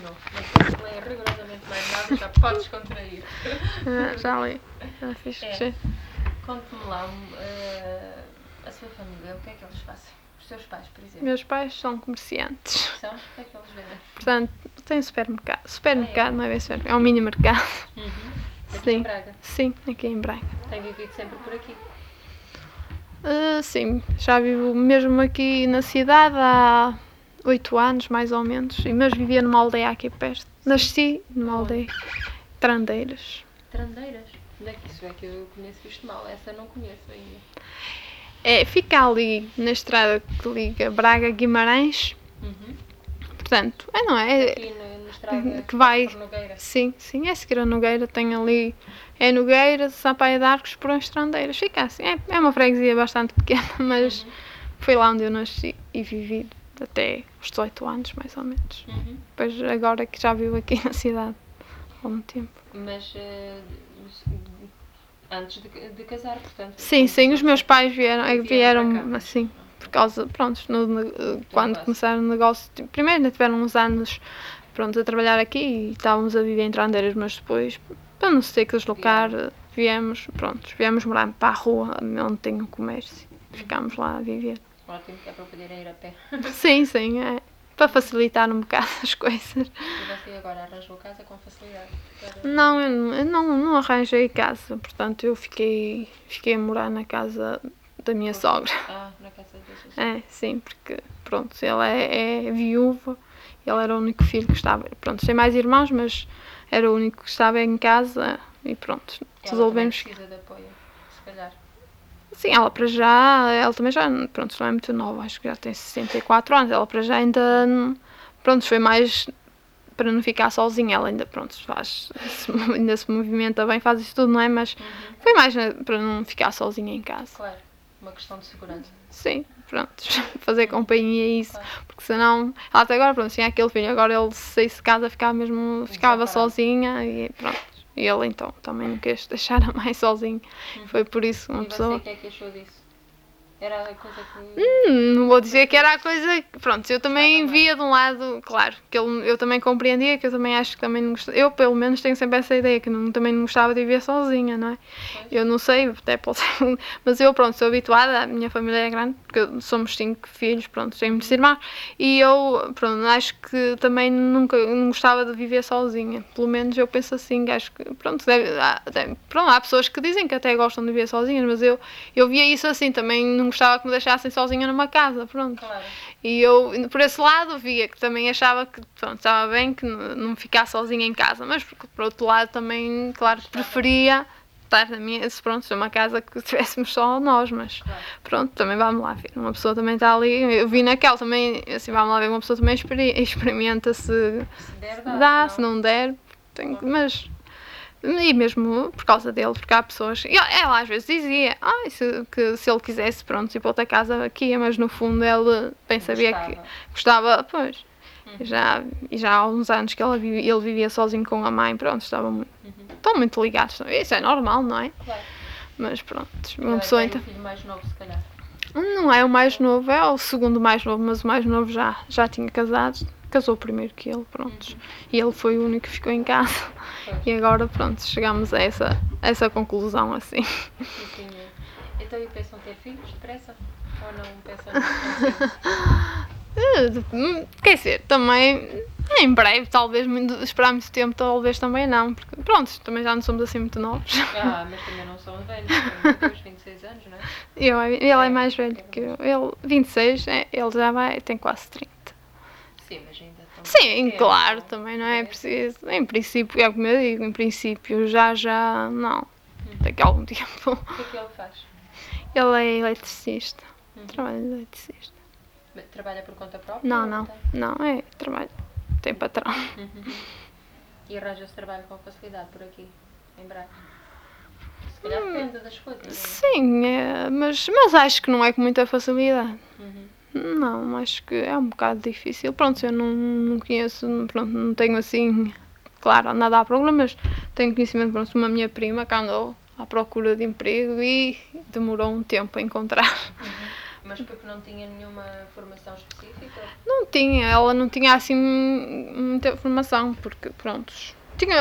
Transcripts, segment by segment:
novo. Não tens que ler rigorosamente mais nada, já podes contrair. Já li. Já fiz crescer. Conte-me lá, a sua família, o que é que eles fazem? Os seus pais, por exemplo. Meus pais são comerciantes. São? O que é que eles vendem? Portanto, tem supermercado. Supermercado, não é bem supermercado, é um mini mercado. Aqui em Braga? Sim, aqui em Braga. Tem vivido sempre por aqui? Sim, já vivo mesmo aqui na cidade há 8 anos, mais ou menos. Mas vivia numa aldeia aqui perto. Nasci numa aldeia. Trandeiras. Trandeiras? Onde é que isso é que eu conheço isto mal? Essa eu não conheço ainda. Fica ali na estrada que liga Braga-Guimarães. Portanto, não é? Aqui na estrada que vai. por Nogueira. Sim, é seguir a Nogueira, tem ali. É Nogueira, Sampaio de Arcos, por as Trandeiras. Fica assim. É uma freguesia bastante pequena, mas foi lá onde eu nasci e vivi até os 18 anos, mais ou menos. Depois, agora que já vivo aqui na cidade há algum tempo. Mas antes de casar, portanto? Sim, os meus pais vieram assim, por causa, pronto, quando começaram o negócio, primeiro ainda tiveram uns anos, pronto, a trabalhar aqui e estávamos a viver em Trandeiras, mas depois, para não se ter que deslocar, viemos morar para a rua, onde tem um comércio, ficámos lá a viver. Ótimo, que é para poderem ir a pé. Sim, é. Para facilitar um bocado as coisas. E você agora arranjou casa com facilidade? Não, eu não arranjei casa, portanto eu fiquei a morar na casa da minha sogra. Na casa da sua sogra. Sim, porque pronto, ele é viúvo, ele era o único filho que estava, pronto, tem mais irmãos, mas era o único que estava em casa e pronto, resolvemos. Ela precisa de apoio, se calhar. Sim, ela também já, pronto, não é muito nova, acho que já tem 64 anos, ela para já ainda, pronto, foi mais para não ficar sozinha, ela ainda, pronto, ainda se movimenta bem, faz isso tudo, não é? Mas foi mais para não ficar sozinha em casa. Claro, uma questão de segurança. Sim, pronto, fazer companhia e isso, porque senão, ela até agora, pronto, tinha aquele filho, agora ele saísse de casa ficava sozinha e pronto. E ele então também não quis deixar a mãe sozinho. Foi por isso uma pessoa. E você o que é que achou disso? Era a coisa que. Não vou dizer que era a coisa. Pronto, eu também via de um lado, claro, que eu também compreendia, que eu também acho que também não gostava. Eu, pelo menos, tenho sempre essa ideia, que também não gostava de viver sozinha, não é? Eu não sei, até pode ser. Mas eu, pronto, sou habituada, a minha família é grande, porque somos 5 filhos, pronto, tenho muitos irmãos, e eu, pronto, acho que também não gostava de viver sozinha. Pelo menos eu penso assim, acho que, pronto, há pessoas que dizem que até gostam de viver sozinhas, mas eu via isso assim, também não gostava que me deixassem sozinha numa casa, pronto. Claro. E eu, por esse lado, via que também achava que, pronto, estava bem que não ficasse sozinha em casa, mas por outro lado também, claro, que preferia estar na minha, pronto, ser uma casa que tivéssemos só nós, mas pronto, também vamos lá ver, uma pessoa também está ali, eu vi naquela também, assim, vamos lá ver, uma pessoa também experimenta se dá, se não der, mas... E mesmo por causa dele, porque há pessoas... Ela às vezes dizia que se ele quisesse, pronto, ir para outra casa aqui, mas no fundo ele bem sabia que gostava, pois. E já há uns anos que ele vivia sozinho com a mãe, pronto, estão muito ligados. Isso é normal, não é? Claro. Mas pronto, uma pessoa então... o filho mais novo, se calhar. Não é o mais novo, é o segundo mais novo, mas o mais novo já tinha casado. Casou primeiro que ele, pronto. E ele foi o único que ficou em casa. E agora, pronto, chegamos a essa conclusão, assim. Sim. Então, e pensam ter filhos depressa? Ou não pensam ter Quer dizer, também, em breve, talvez, esperar muito tempo, talvez também não. Porque, pronto, também já não somos assim muito novos. Mas também não são velhos, têm uns 26 anos, não é? Ele é mais velho que eu. Ele, 26, ele já tem quase 30. Sim, mas ainda estão... Sim, claro, também não é preciso. Em princípio, é como eu digo, em princípio já não. Daqui a algum tempo. O que é que ele faz? Ele é eletricista. Trabalha de eletricista. Trabalha por conta própria? Não, trabalho. Tem patrão. E arranja-se trabalho com facilidade por aqui, em Braga? Se calhar depende das coisas. Sim, mas acho que não é com muita facilidade. Não, acho que é um bocado difícil. Pronto, eu não conheço, pronto, não tenho assim, claro, nada à procura, mas tenho conhecimento, pronto, de uma minha prima que andou à procura de emprego e demorou um tempo a encontrar. Mas porque não tinha nenhuma formação específica? Não tinha, ela não tinha assim muita formação, porque prontos.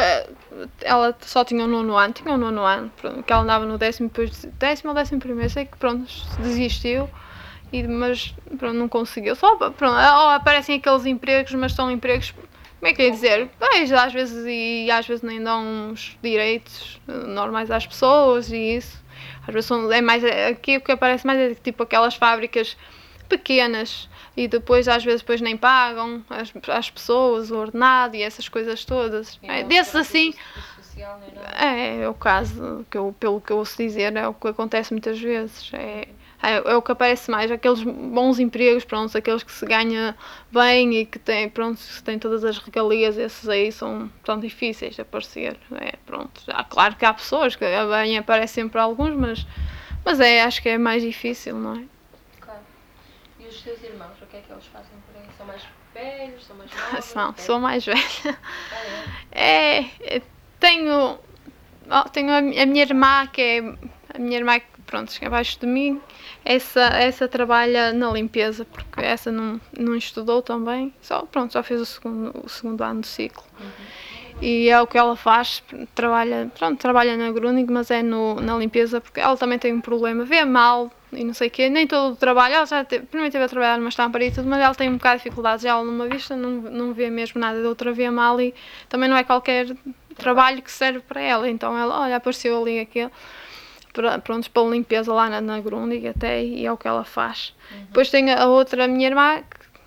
Ela só tinha o nono ano, pronto, que ela andava no 10º, depois 10º ou 11º, sei que pronto, desistiu, mas pronto, não conseguiu. Só pronto, ou aparecem aqueles empregos, mas são empregos, como é que eu ia dizer? Pois, às vezes nem dão uns direitos normais às pessoas e isso. Às vezes é mais, aqui o que aparece mais é tipo aquelas fábricas pequenas e depois às vezes depois nem pagam às pessoas o ordenado e essas coisas todas. Desses assim, social, nem nada. é o caso, pelo que eu ouço dizer, é o que acontece muitas vezes. É o que aparece mais, aqueles bons empregos, pronto, aqueles que se ganha bem e que têm, pronto, que têm todas as regalias, esses aí são difíceis de aparecer. Pronto, claro que há pessoas que bem aparece sempre alguns, mas acho que é mais difícil, não é? Claro. E os teus irmãos, o que é que eles fazem por aí? São mais velhos, são mais novos? Não, sou mais velha. Ah, é? Tenho a minha irmã que pronto, que é abaixo de mim, essa trabalha na limpeza, porque essa não estudou também, só fez o segundo ano do ciclo. E é o que ela faz, trabalha na Grundig, mas é na limpeza, porque ela também tem um problema, vê mal e não sei o quê, nem todo o trabalho, ela primeiro teve a trabalhar numa estampa e tudo, mas ela tem um bocado de dificuldades, ela numa vista não vê mesmo nada, da outra vê mal e também não é qualquer trabalho que serve para ela, então ela, olha, apareceu ali aquele, pronto, para limpeza lá na Grundig até, e é o que ela faz. Depois tem a outra, minha irmã,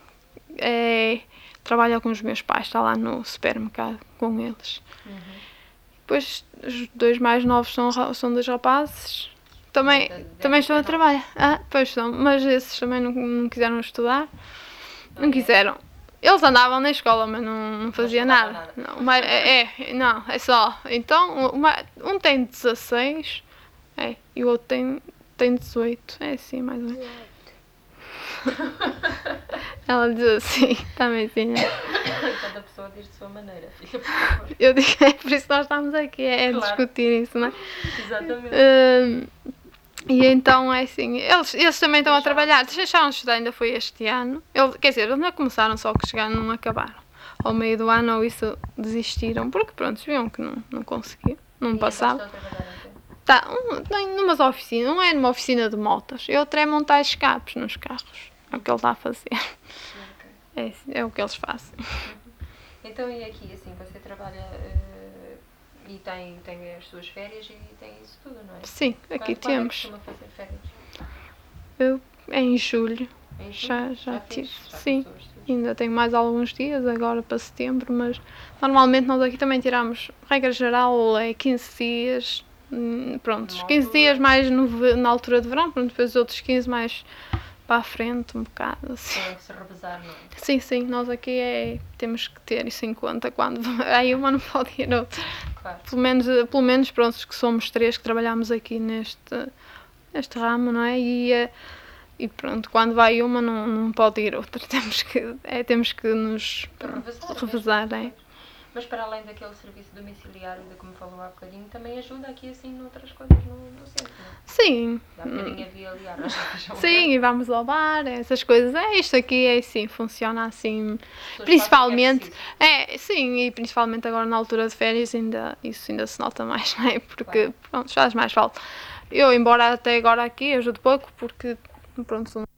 que trabalha com os meus pais, está lá no supermercado com eles. Depois os dois mais novos são dois rapazes, também estão a trabalhar. Pois são, mas esses também não quiseram estudar, não quiseram. Eles andavam na escola, mas não faziam nada. Não, mas é só. Então, um tem 16, e o outro tem 18. É assim, mais ou menos. Ela diz assim, também assim, né? Cada pessoa diz de sua maneira, filha, por favor. Eu digo, é por isso que nós estamos aqui, Claro. discutir isso, não é? Exatamente. E então é assim, eles também estão a trabalhar, deixaram de estudar, ainda foi este ano. Quer dizer, eles não começaram, só que chegaram, não acabaram. Ao meio do ano ou isso desistiram, porque pronto, viam que não conseguiam, não passava. Tá, numas oficinas, não é numa oficina de motas, outra é montar escapes nos carros, é o que ele está a fazer. É o que eles fazem. Então, e aqui, assim, você trabalha e tem as suas férias e tem isso tudo, não é? Sim, aqui Quando temos. Quando é que costuma fazer férias? Em julho. Em julho? Já tive. Já Sim, começou os estudos? ainda tenho mais alguns dias agora para setembro, mas normalmente nós aqui também tiramos, regra geral, é 15 dias. Pronto, 15 dias mais na altura de verão, pronto, depois os outros 15 mais para a frente, um bocado assim. Tem que se revezar, não é? Sim, nós aqui temos que ter isso em conta quando aí uma não pode ir outra. Claro. Pelo menos pronto, que somos 3 que trabalhamos aqui neste ramo, não é? E pronto, quando vai uma não pode ir outra, temos que nos revezar, Mas para além daquele serviço domiciliário de que me falou há bocadinho, também ajuda aqui assim noutras coisas no centro, não é? Sim. Há bocadinho havia ali a Sim, e vamos ao bar, essas coisas. Isto aqui assim, funciona assim, Pessoas principalmente. fazem o que Sim, e principalmente agora na altura de férias isso ainda se nota mais, não é? Porque pronto, faz mais falta. Eu, embora até agora aqui ajude pouco, porque pronto,